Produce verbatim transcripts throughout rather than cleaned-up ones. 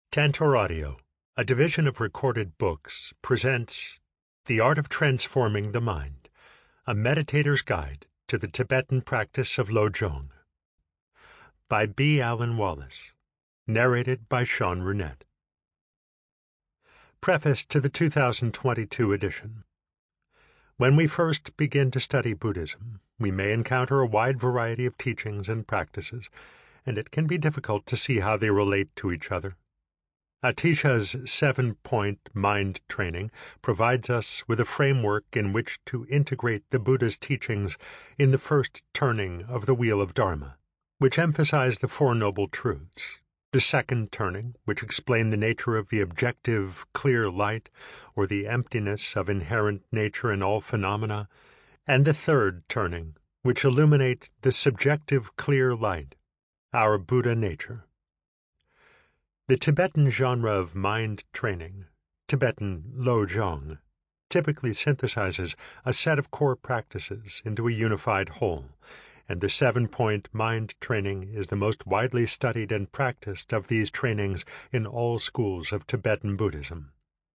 Tantor Audio, a division of Recorded Books, presents The Art of Transforming the Mind, a Meditator's Guide to the Tibetan Practice of Lojong, by B. Alan Wallace, narrated by Sean Runnett. Preface to the two thousand twenty-two edition. When we first begin to study Buddhism, we may encounter a wide variety of teachings and practices, and it can be difficult to see how they relate to each other. Atisha's seven-point mind training provides us with a framework in which to integrate the Buddha's teachings in the first turning of the Wheel of Dharma, which emphasize the Four Noble Truths, the second turning, which explain the nature of the objective clear light, or the emptiness of inherent nature in all phenomena, and the third turning, which illuminate the subjective clear light, our Buddha nature. The Tibetan genre of mind training, Tibetan Lojong, typically synthesizes a set of core practices into a unified whole, and the seven-point mind training is the most widely studied and practiced of these trainings in all schools of Tibetan Buddhism.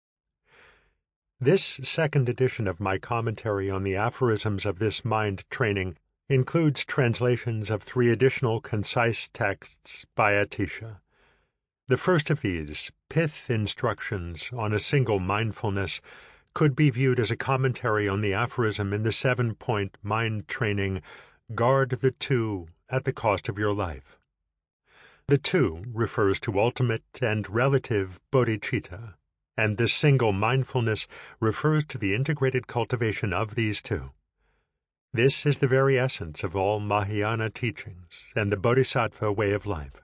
This second edition of my commentary on the aphorisms of this mind training includes translations of three additional concise texts by Atisha. The first of these, Pith Instructions on a Single Mindfulness, could be viewed as a commentary on the aphorism in the seven-point mind training, Guard the two at the cost of your life. The two refers to ultimate and relative bodhicitta, and this single mindfulness refers to the integrated cultivation of these two. This is the very essence of all Mahayana teachings and the Bodhisattva way of life.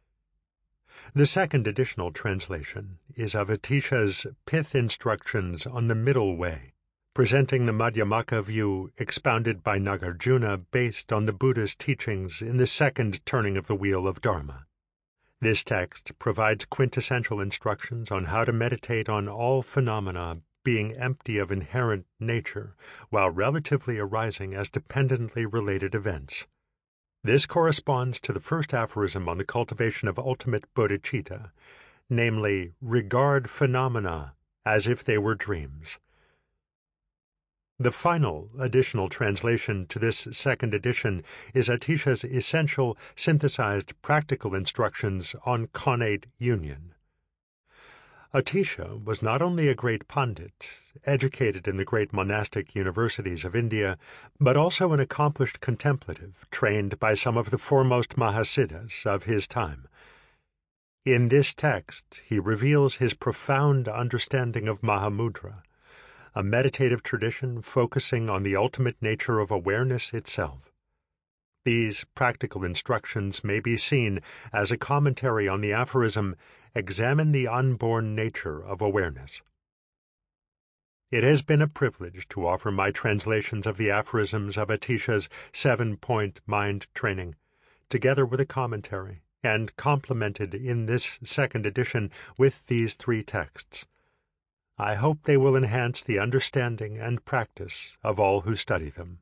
The second additional translation is of Atisha's Pith Instructions on the Middle Way, presenting the Madhyamaka view expounded by Nagarjuna based on the Buddha's teachings in the second turning of the Wheel of Dharma. This text provides quintessential instructions on how to meditate on all phenomena being empty of inherent nature, while relatively arising as dependently related events. This corresponds to the first aphorism on the cultivation of ultimate bodhicitta, namely, regard phenomena as if they were dreams. The final additional translation to this second edition is Atisha's essential, synthesized practical instructions on connate union. Atisha was not only a great pandit, educated in the great monastic universities of India, but also an accomplished contemplative, trained by some of the foremost Mahasiddhas of his time. In this text, he reveals his profound understanding of Mahamudra, a meditative tradition focusing on the ultimate nature of awareness itself. These practical instructions may be seen as a commentary on the aphorism, Examine the unborn nature of awareness. It has been a privilege to offer my translations of the aphorisms of Atisha's seven-point mind training, together with a commentary, and complemented in this second edition with these three texts. I hope they will enhance the understanding and practice of all who study them.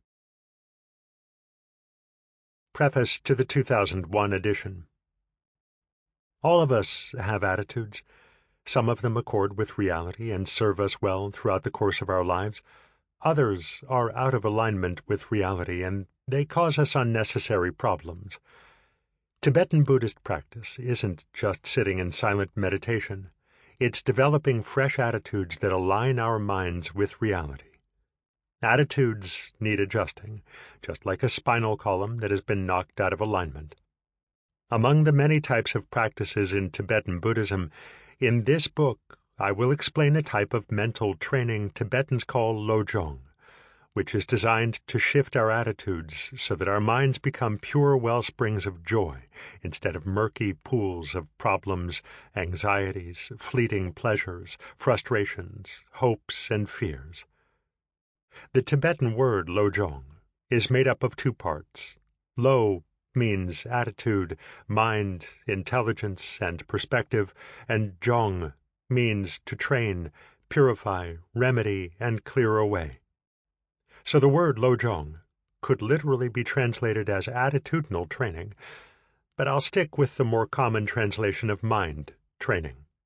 Preface to the two thousand one edition. All of us have attitudes. Some of them accord with reality and serve us well throughout the course of our lives. Others are out of alignment with reality, and they cause us unnecessary problems. Tibetan Buddhist practice isn't just sitting in silent meditation. It's developing fresh attitudes that align our minds with reality. Attitudes need adjusting, just like a spinal column that has been knocked out of alignment. Among the many types of practices in Tibetan Buddhism, in this book I will explain a type of mental training Tibetans call Lojong, which is designed to shift our attitudes so that our minds become pure wellsprings of joy instead of murky pools of problems, anxieties, fleeting pleasures, frustrations, hopes, and fears. The Tibetan word Lojong is made up of two parts. Lo means attitude, mind, intelligence, and perspective, and Jong means to train, purify, remedy, and clear away. So the word Lojong could literally be translated as attitudinal training, but I'll stick with the more common translation of mind training.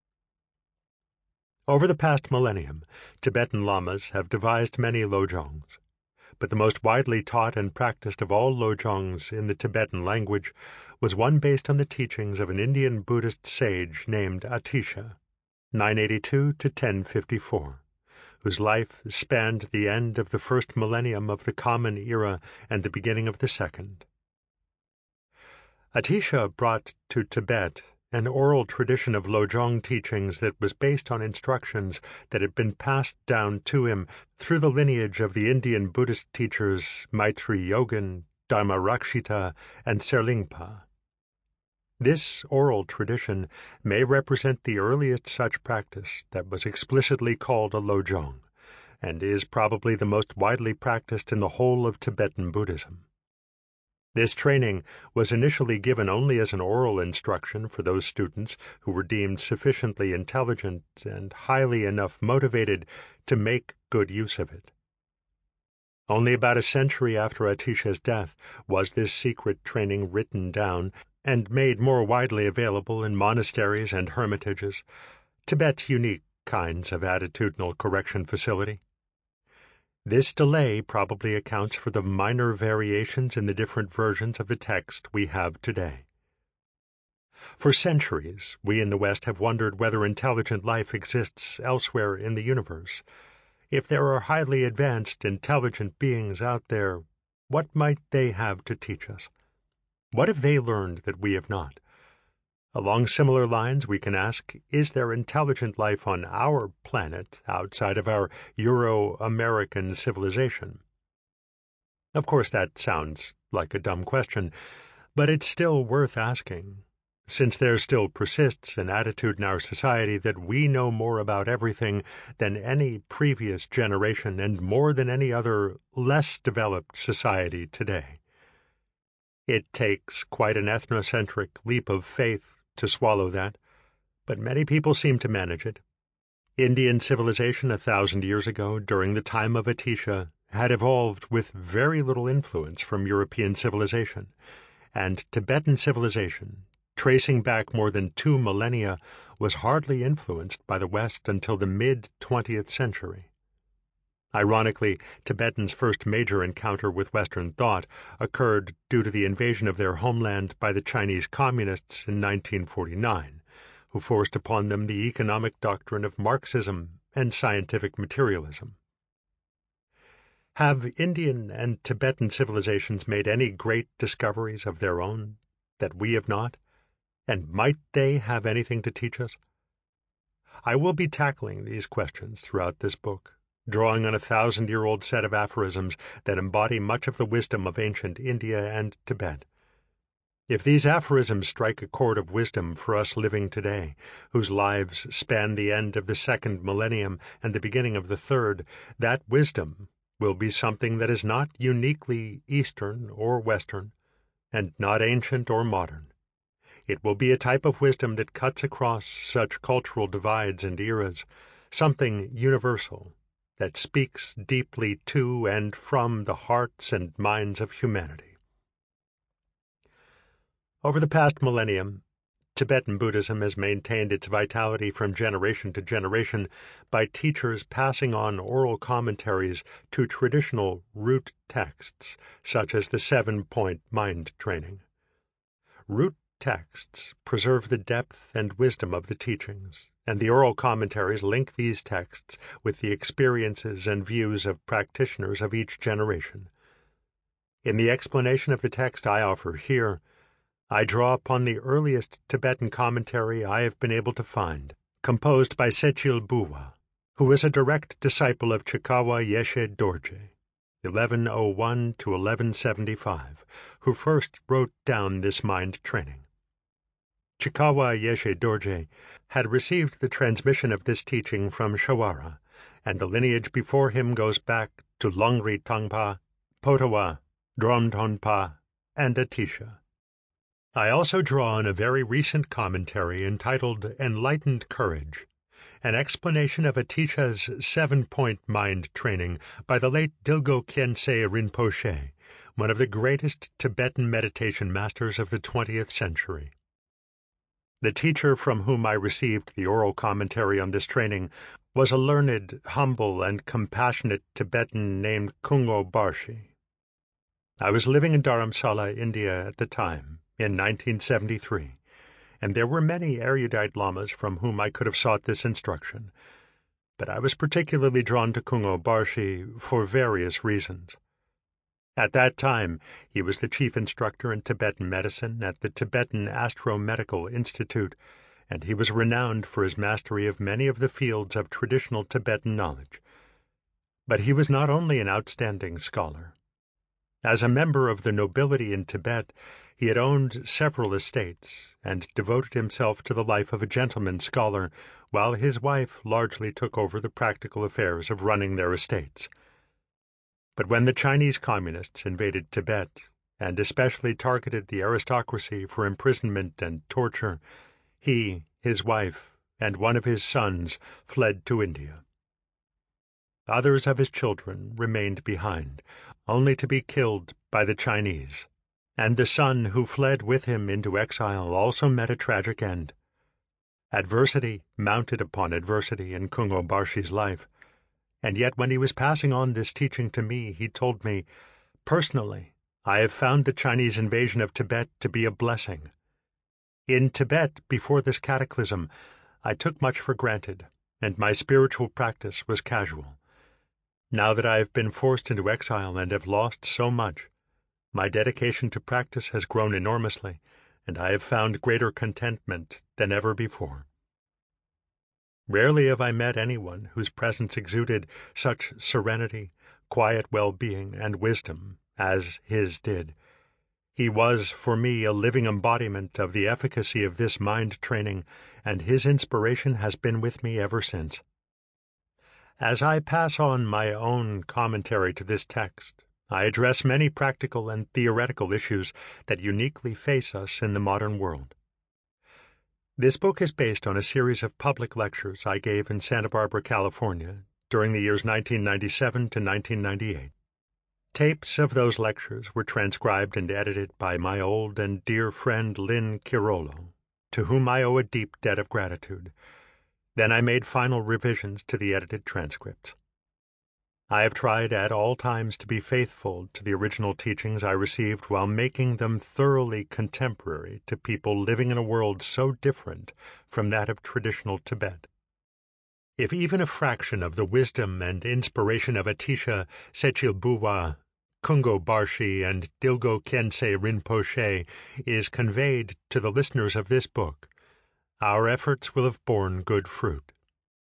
Over the past millennium, Tibetan lamas have devised many lojongs, but the most widely taught and practiced of all lojongs in the Tibetan language was one based on the teachings of an Indian Buddhist sage named Atisha, nine eighty-two to ten fifty-four, whose life spanned the end of the first millennium of the Common Era and the beginning of the second. Atisha brought to Tibet an oral tradition of lojong teachings that was based on instructions that had been passed down to him through the lineage of the Indian Buddhist teachers Maitri Yogan, Dharmarakshita, and Serlingpa. This oral tradition may represent the earliest such practice that was explicitly called a lojong, and is probably the most widely practiced in the whole of Tibetan Buddhism. This training was initially given only as an oral instruction for those students who were deemed sufficiently intelligent and highly enough motivated to make good use of it. Only about a century after Atisha's death was this secret training written down and made more widely available in monasteries and hermitages, Tibet's unique kinds of attitudinal correction facility. This delay probably accounts for the minor variations in the different versions of the text we have today. For centuries, we in the West have wondered whether intelligent life exists elsewhere in the universe. If there are highly advanced, intelligent beings out there, what might they have to teach us? What have they learned that we have not? Along similar lines, we can ask, is there intelligent life on our planet outside of our Euro-American civilization? Of course, that sounds like a dumb question, but it's still worth asking, since there still persists an attitude in our society that we know more about everything than any previous generation and more than any other less developed society today. It takes quite an ethnocentric leap of faith to swallow that, but many people seem to manage it. Indian civilization a thousand years ago, during the time of Atisha, had evolved with very little influence from European civilization, and Tibetan civilization, tracing back more than two millennia, was hardly influenced by the West until the mid-twentieth century. Ironically, Tibetans' first major encounter with Western thought occurred due to the invasion of their homeland by the Chinese Communists in nineteen forty-nine, who forced upon them the economic doctrine of Marxism and scientific materialism. Have Indian and Tibetan civilizations made any great discoveries of their own that we have not? And might they have anything to teach us? I will be tackling these questions throughout this book, drawing on a thousand-year-old set of aphorisms that embody much of the wisdom of ancient India and Tibet. If these aphorisms strike a chord of wisdom for us living today, whose lives span the end of the second millennium and the beginning of the third, that wisdom will be something that is not uniquely Eastern or Western, and not ancient or modern. It will be a type of wisdom that cuts across such cultural divides and eras, something universal, that speaks deeply to and from the hearts and minds of humanity. Over the past millennium, Tibetan Buddhism has maintained its vitality from generation to generation by teachers passing on oral commentaries to traditional root texts, such as the seven-point mind training. Root texts preserve the depth and wisdom of the teachings, and the oral commentaries link these texts with the experiences and views of practitioners of each generation. In the explanation of the text I offer here, I draw upon the earliest Tibetan commentary I have been able to find, composed by Sechil Buwa, who is a direct disciple of Chikawa Yeshe Dorje, eleven oh one to eleven seventy-five, who first wrote down this mind training. Chikawa Yeshe Dorje had received the transmission of this teaching from Shawara, and the lineage before him goes back to Longri Tangpa, Potawa, Dromtonpa, and Atisha. I also draw on a very recent commentary entitled Enlightened Courage, an explanation of Atisha's seven-point mind training by the late Dilgo Khyentse Rinpoche, one of the greatest Tibetan meditation masters of the twentieth century. The teacher from whom I received the oral commentary on this training was a learned, humble, and compassionate Tibetan named Kungo Barshi. I was living in Dharamsala, India at the time, in nineteen seventy-three, and there were many erudite lamas from whom I could have sought this instruction, but I was particularly drawn to Kungo Barshi for various reasons. At that time, he was the chief instructor in Tibetan medicine at the Tibetan Astro-Medical Institute, and he was renowned for his mastery of many of the fields of traditional Tibetan knowledge. But he was not only an outstanding scholar. As a member of the nobility in Tibet, he had owned several estates and devoted himself to the life of a gentleman scholar, while his wife largely took over the practical affairs of running their estates. But when the Chinese communists invaded Tibet, and especially targeted the aristocracy for imprisonment and torture, he, his wife, and one of his sons fled to India. Others of his children remained behind, only to be killed by the Chinese, and the son who fled with him into exile also met a tragic end. Adversity mounted upon adversity in Kungo Barshi's life, and yet when he was passing on this teaching to me, he told me, "Personally, I have found the Chinese invasion of Tibet to be a blessing. In Tibet, before this cataclysm, I took much for granted, and my spiritual practice was casual. Now that I have been forced into exile and have lost so much, my dedication to practice has grown enormously, and I have found greater contentment than ever before." Rarely have I met anyone whose presence exuded such serenity, quiet well-being, and wisdom as his did. He was, for me, a living embodiment of the efficacy of this mind training, and his inspiration has been with me ever since. As I pass on my own commentary to this text, I address many practical and theoretical issues that uniquely face us in the modern world. This book is based on a series of public lectures I gave in Santa Barbara, California, during the years nineteen ninety-seven to nineteen ninety-eight. Tapes of those lectures were transcribed and edited by my old and dear friend Lynn Chirolo, to whom I owe a deep debt of gratitude. Then I made final revisions to the edited transcripts. I have tried at all times to be faithful to the original teachings I received while making them thoroughly contemporary to people living in a world so different from that of traditional Tibet. If even a fraction of the wisdom and inspiration of Atisha Sechilbuwa, Kungo Barshi, and Dilgo Khyentse Rinpoche is conveyed to the listeners of this book, our efforts will have borne good fruit.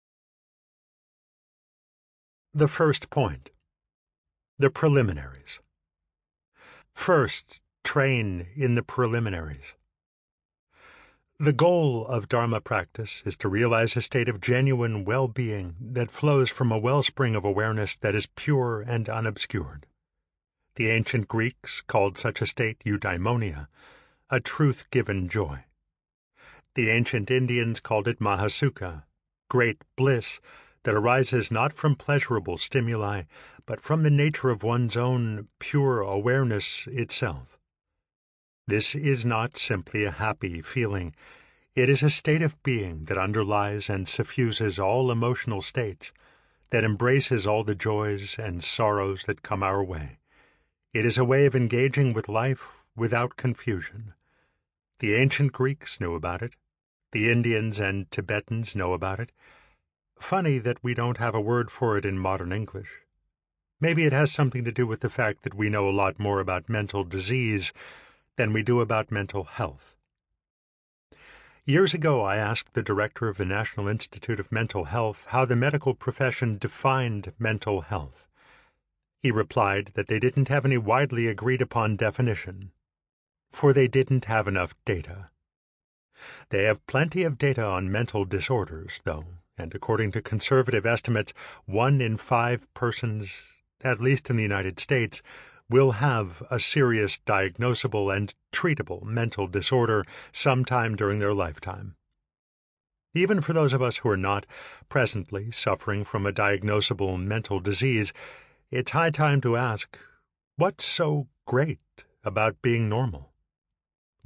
The first point. The preliminaries. First, train in the preliminaries. The goal of Dharma practice is to realize a state of genuine well-being that flows from a wellspring of awareness that is pure and unobscured. The ancient Greeks called such a state eudaimonia, a truth-given joy. The ancient Indians called it mahasukha, great bliss that arises not from pleasurable stimuli, but from the nature of one's own pure awareness itself. This is not simply a happy feeling. It is a state of being that underlies and suffuses all emotional states, that embraces all the joys and sorrows that come our way. It is a way of engaging with life without confusion. The ancient Greeks knew about it. The Indians and Tibetans know about it. Funny that we don't have a word for it in modern English. Maybe it has something to do with the fact that we know a lot more about mental disease than we do about mental health. Years ago, I asked the director of the National Institute of Mental Health how the medical profession defined mental health. He replied that they didn't have any widely agreed-upon definition, for they didn't have enough data. They have plenty of data on mental disorders, though, and according to conservative estimates, one in five persons, at least in the United States, will have a serious diagnosable and treatable mental disorder sometime during their lifetime. Even for those of us who are not presently suffering from a diagnosable mental disease, it's high time to ask, what's so great about being normal?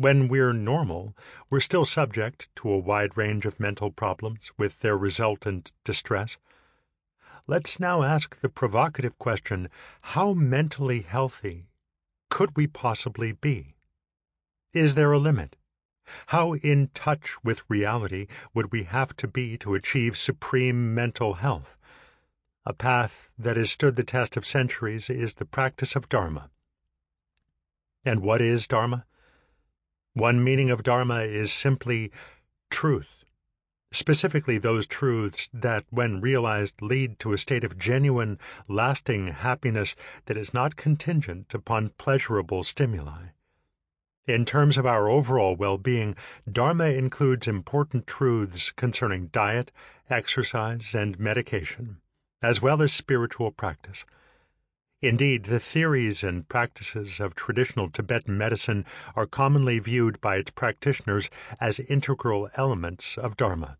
When we're normal, we're still subject to a wide range of mental problems with their resultant distress. Let's now ask the provocative question, how mentally healthy could we possibly be? Is there a limit? How in touch with reality would we have to be to achieve supreme mental health? A path that has stood the test of centuries is the practice of Dharma. And what is Dharma? One meaning of Dharma is simply truth, specifically those truths that, when realized, lead to a state of genuine, lasting happiness that is not contingent upon pleasurable stimuli. In terms of our overall well-being, Dharma includes important truths concerning diet, exercise, and medication, as well as spiritual practice. Indeed, the theories and practices of traditional Tibetan medicine are commonly viewed by its practitioners as integral elements of Dharma.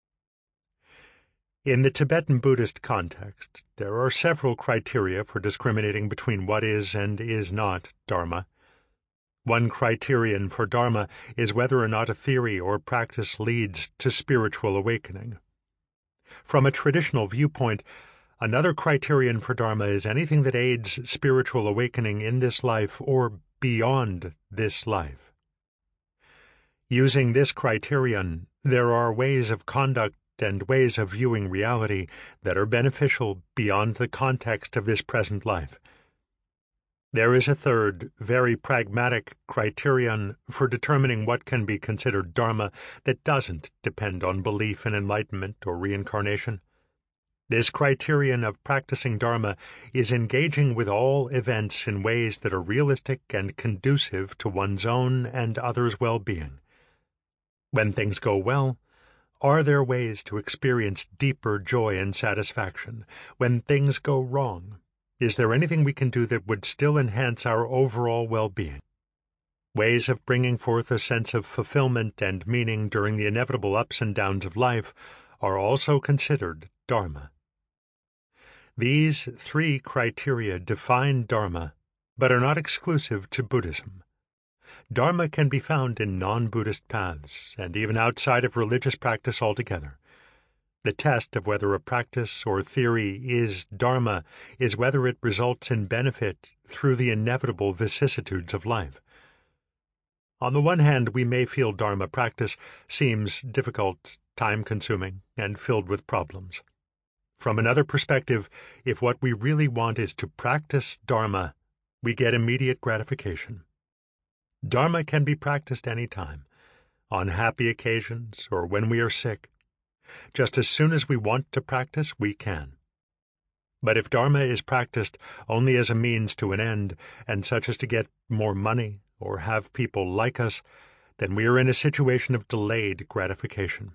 In the Tibetan Buddhist context, there are several criteria for discriminating between what is and is not Dharma. One criterion for Dharma is whether or not a theory or practice leads to spiritual awakening. From a traditional viewpoint, another criterion for Dharma is anything that aids spiritual awakening in this life or beyond this life. Using this criterion, there are ways of conduct and ways of viewing reality that are beneficial beyond the context of this present life. There is a third, very pragmatic criterion for determining what can be considered Dharma that doesn't depend on belief in enlightenment or reincarnation. This criterion of practicing Dharma is engaging with all events in ways that are realistic and conducive to one's own and others' well-being. When things go well, are there ways to experience deeper joy and satisfaction? When things go wrong, is there anything we can do that would still enhance our overall well-being? Ways of bringing forth a sense of fulfillment and meaning during the inevitable ups and downs of life are also considered Dharma. These three criteria define Dharma, but are not exclusive to Buddhism. Dharma can be found in non-Buddhist paths, and even outside of religious practice altogether. The test of whether a practice or theory is Dharma is whether it results in benefit through the inevitable vicissitudes of life. On the one hand, we may feel Dharma practice seems difficult, time-consuming, and filled with problems. From another perspective, if what we really want is to practice Dharma, we get immediate gratification. Dharma can be practiced any time, on happy occasions or when we are sick. Just as soon as we want to practice, we can. But if Dharma is practiced only as a means to an end, and such as to get more money or have people like us, then we are in a situation of delayed gratification.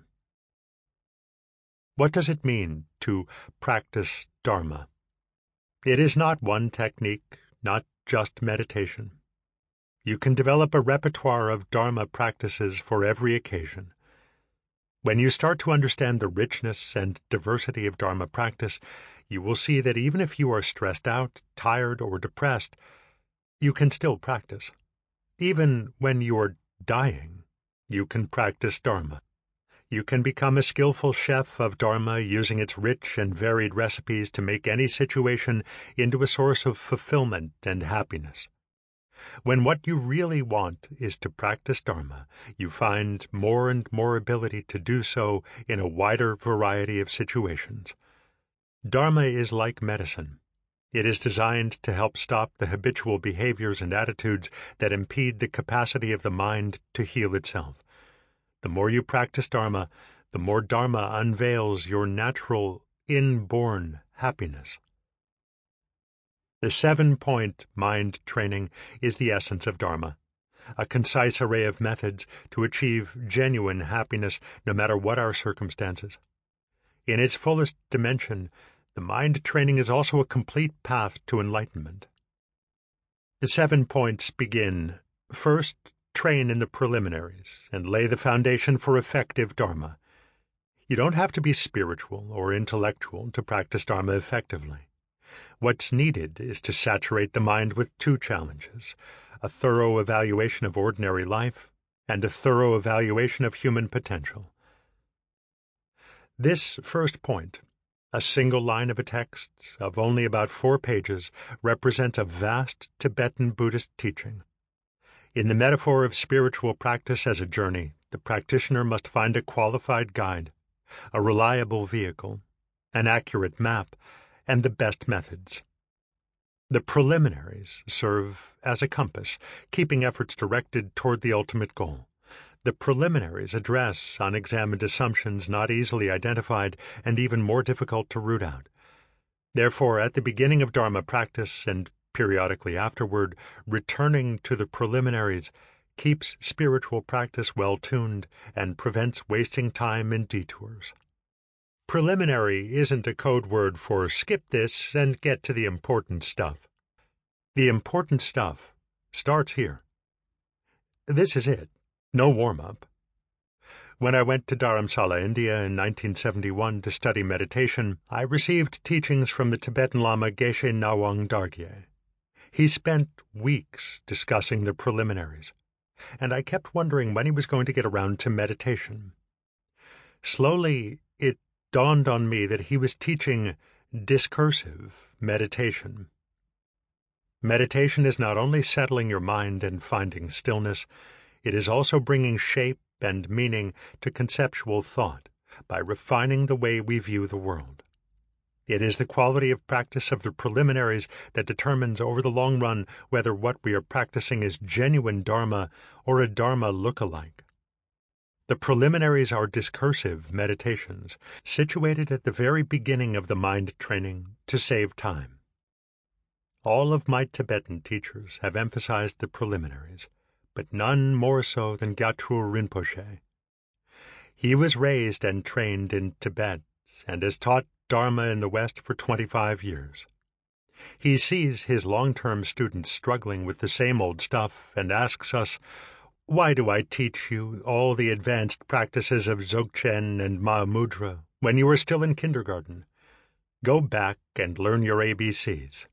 What does it mean to practice Dharma? It is not one technique, not just meditation. You can develop a repertoire of Dharma practices for every occasion. When you start to understand the richness and diversity of Dharma practice, you will see that even if you are stressed out, tired, or depressed, you can still practice. Even when you are dying, you can practice Dharma. You can become a skillful chef of Dharma using its rich and varied recipes to make any situation into a source of fulfillment and happiness. When what you really want is to practice Dharma, you find more and more ability to do so in a wider variety of situations. Dharma is like medicine. It is designed to help stop the habitual behaviors and attitudes that impede the capacity of the mind to heal itself. The more you practice Dharma, the more Dharma unveils your natural, inborn happiness. The seven-point mind training is the essence of Dharma, a concise array of methods to achieve genuine happiness no matter what our circumstances. In its fullest dimension, the mind training is also a complete path to enlightenment. The seven points begin, first, train in the preliminaries and lay the foundation for effective Dharma. You don't have to be spiritual or intellectual to practice Dharma effectively. What's needed is to saturate the mind with two challenges, a thorough evaluation of ordinary life and a thorough evaluation of human potential. This first point, a single line of a text of only about four pages, represents a vast Tibetan Buddhist teaching. In the metaphor of spiritual practice as a journey, the practitioner must find a qualified guide, a reliable vehicle, an accurate map, and the best methods. The preliminaries serve as a compass, keeping efforts directed toward the ultimate goal. The preliminaries address unexamined assumptions not easily identified and even more difficult to root out. Therefore, at the beginning of Dharma practice and periodically afterward, returning to the preliminaries keeps spiritual practice well-tuned and prevents wasting time in detours. Preliminary isn't a code word for skip this and get to the important stuff. The important stuff starts here. This is it. No warm-up. When I went to Dharamsala, India in nineteen seventy-one to study meditation, I received teachings from the Tibetan Lama Geshe Nawang Dargye. He spent weeks discussing the preliminaries, and I kept wondering when he was going to get around to meditation. Slowly, it dawned on me that he was teaching discursive meditation. Meditation is not only settling your mind and finding stillness, it is also bringing shape and meaning to conceptual thought by refining the way we view the world. It is the quality of practice of the preliminaries that determines over the long run whether what we are practicing is genuine Dharma or a Dharma look-alike. The preliminaries are discursive meditations, situated at the very beginning of the mind training to save time. All of my Tibetan teachers have emphasized the preliminaries, but none more so than Gyatro Rinpoche. He was raised and trained in Tibet and has taught Dharma in the West for twenty-five years. He sees his long-term students struggling with the same old stuff and asks us, "Why do I teach you all the advanced practices of Dzogchen and Mahamudra when you are still in kindergarten? Go back and learn your A B Cs."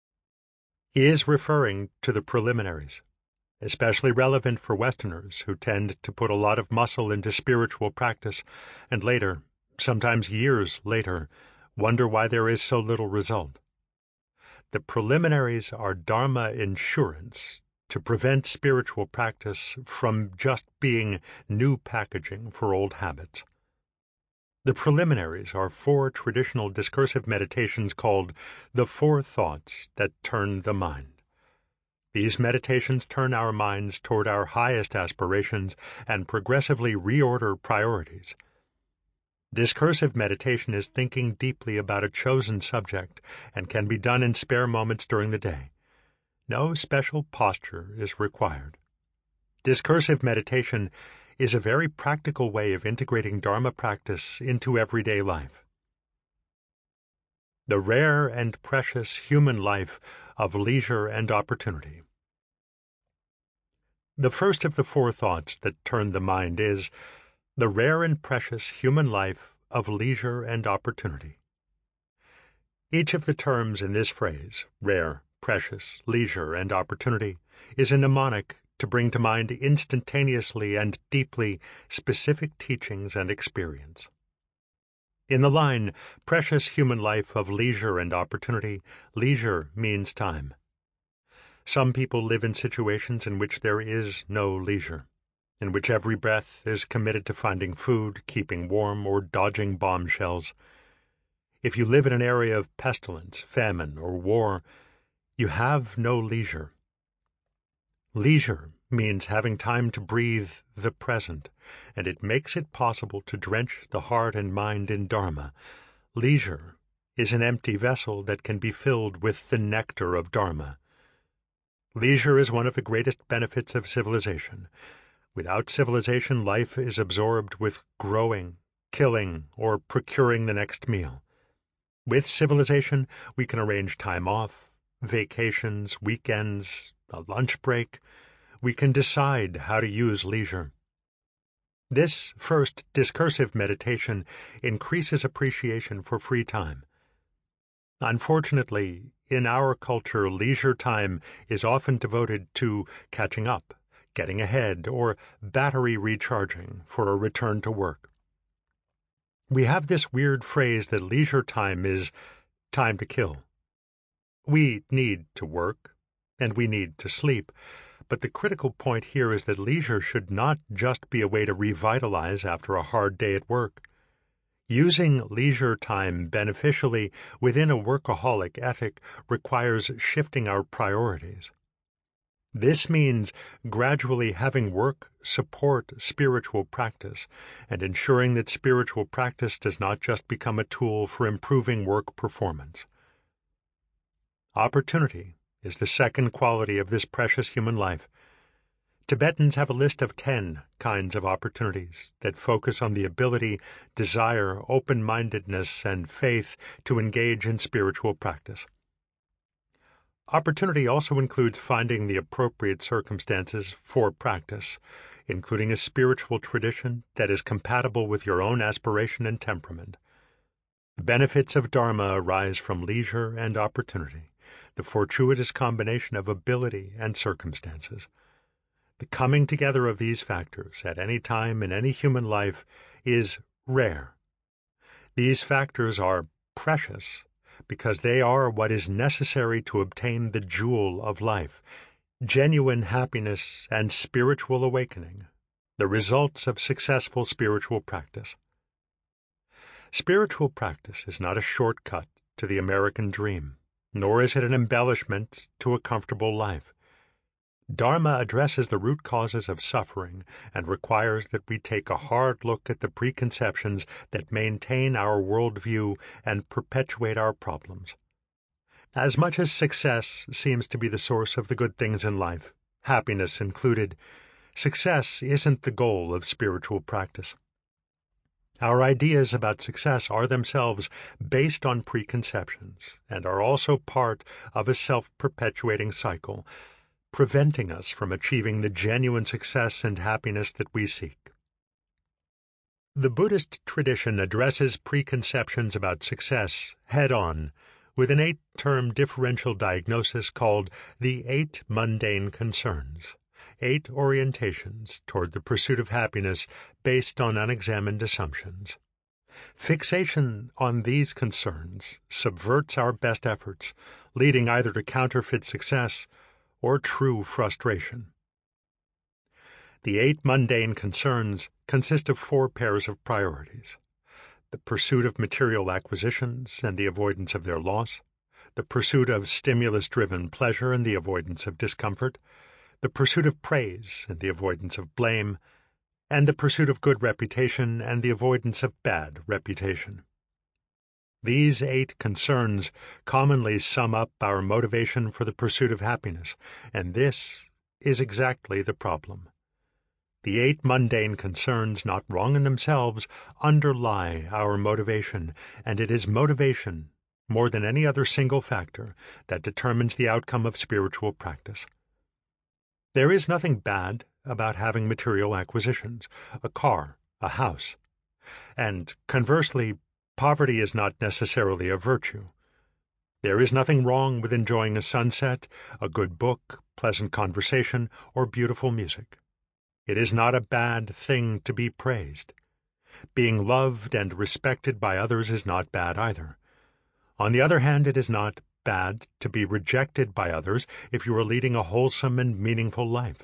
He is referring to the preliminaries, especially relevant for Westerners who tend to put a lot of muscle into spiritual practice and later, sometimes years later, wonder why there is so little result. The preliminaries are Dharma insurance to prevent spiritual practice from just being new packaging for old habits. The preliminaries are four traditional discursive meditations called the Four Thoughts That Turn the Mind. These meditations turn our minds toward our highest aspirations and progressively reorder priorities. Discursive meditation is thinking deeply about a chosen subject and can be done in spare moments during the day. No special posture is required. Discursive meditation is a very practical way of integrating Dharma practice into everyday life. The rare and precious human life of leisure and opportunity. The first of the four thoughts that turn the mind is the rare and precious human life of leisure and opportunity. Each of the terms in this phrase, rare, precious, leisure, and opportunity, is a mnemonic to bring to mind instantaneously and deeply specific teachings and experience. In the line, precious human life of leisure and opportunity, leisure means time. Some people live in situations in which there is no leisure, in which every breath is committed to finding food, keeping warm, or dodging bombshells. If you live in an area of pestilence, famine, or war, you have no leisure. Leisure means having time to breathe the present, and it makes it possible to drench the heart and mind in Dharma. Leisure is an empty vessel that can be filled with the nectar of Dharma. Leisure is one of the greatest benefits of civilization. Without civilization, life is absorbed with growing, killing, or procuring the next meal. With civilization, we can arrange time off, vacations, weekends, a lunch break. We can decide how to use leisure. This first discursive meditation increases appreciation for free time. Unfortunately, in our culture, leisure time is often devoted to catching up, getting ahead, or battery recharging for a return to work. We have this weird phrase that leisure time is time to kill. We need to work, and we need to sleep, but the critical point here is that leisure should not just be a way to revitalize after a hard day at work. Using leisure time beneficially within a workaholic ethic requires shifting our priorities. This means gradually having work support spiritual practice and ensuring that spiritual practice does not just become a tool for improving work performance. Opportunity is the second quality of this precious human life. Tibetans have a list of ten kinds of opportunities that focus on the ability, desire, open-mindedness, and faith to engage in spiritual practice. Opportunity also includes finding the appropriate circumstances for practice, including a spiritual tradition that is compatible with your own aspiration and temperament. The benefits of Dharma arise from leisure and opportunity, the fortuitous combination of ability and circumstances. The coming together of these factors at any time in any human life is rare. These factors are precious because they are what is necessary to obtain the jewel of life, genuine happiness and spiritual awakening, the results of successful spiritual practice. Spiritual practice is not a shortcut to the American dream, nor is it an embellishment to a comfortable life. Dharma addresses the root causes of suffering and requires that we take a hard look at the preconceptions that maintain our worldview and perpetuate our problems. As much as success seems to be the source of the good things in life, happiness included, success isn't the goal of spiritual practice. Our ideas about success are themselves based on preconceptions and are also part of a self-perpetuating cycle, preventing us from achieving the genuine success and happiness that we seek. The Buddhist tradition addresses preconceptions about success head-on with an eight-term differential diagnosis called the Eight Mundane Concerns, eight orientations toward the pursuit of happiness based on unexamined assumptions. Fixation on these concerns subverts our best efforts, leading either to counterfeit success or true frustration. The eight mundane concerns consist of four pairs of priorities: the pursuit of material acquisitions and the avoidance of their loss, the pursuit of stimulus-driven pleasure and the avoidance of discomfort, the pursuit of praise and the avoidance of blame, and the pursuit of good reputation and the avoidance of bad reputation. These eight concerns commonly sum up our motivation for the pursuit of happiness, and this is exactly the problem. The eight mundane concerns, not wrong in themselves, underlie our motivation, and it is motivation, more than any other single factor, that determines the outcome of spiritual practice. There is nothing bad about having material acquisitions, a car, a house, and conversely, poverty is not necessarily a virtue. There is nothing wrong with enjoying a sunset, a good book, pleasant conversation, or beautiful music. It is not a bad thing to be praised. Being loved and respected by others is not bad either. On the other hand, it is not bad to be rejected by others if you are leading a wholesome and meaningful life.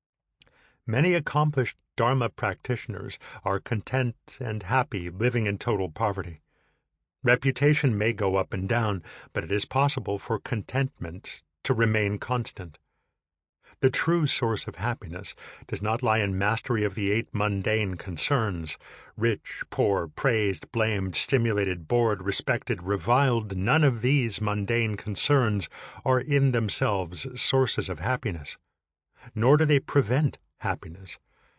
Many accomplished Dharma practitioners are content and happy living in total poverty. Reputation may go up and down, but it is possible for contentment to remain constant. The true source of happiness does not lie in mastery of the eight mundane concerns. Rich, poor, praised, blamed, stimulated, bored, respected, reviled, none of these mundane concerns are in themselves sources of happiness, nor do they prevent happiness.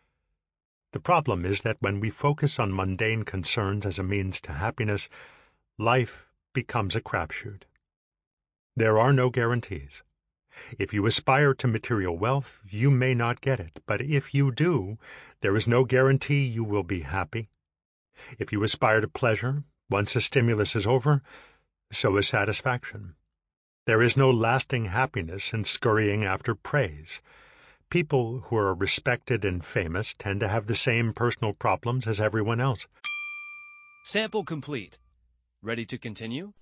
The problem is that when we focus on mundane concerns as a means to happiness, life becomes a crapshoot. There are no guarantees. If you aspire to material wealth, you may not get it, but if you do, there is no guarantee you will be happy. If you aspire to pleasure, once a stimulus is over, so is satisfaction. There is no lasting happiness in scurrying after praise. People who are respected and famous tend to have the same personal problems as everyone else. Sample complete. Ready to continue?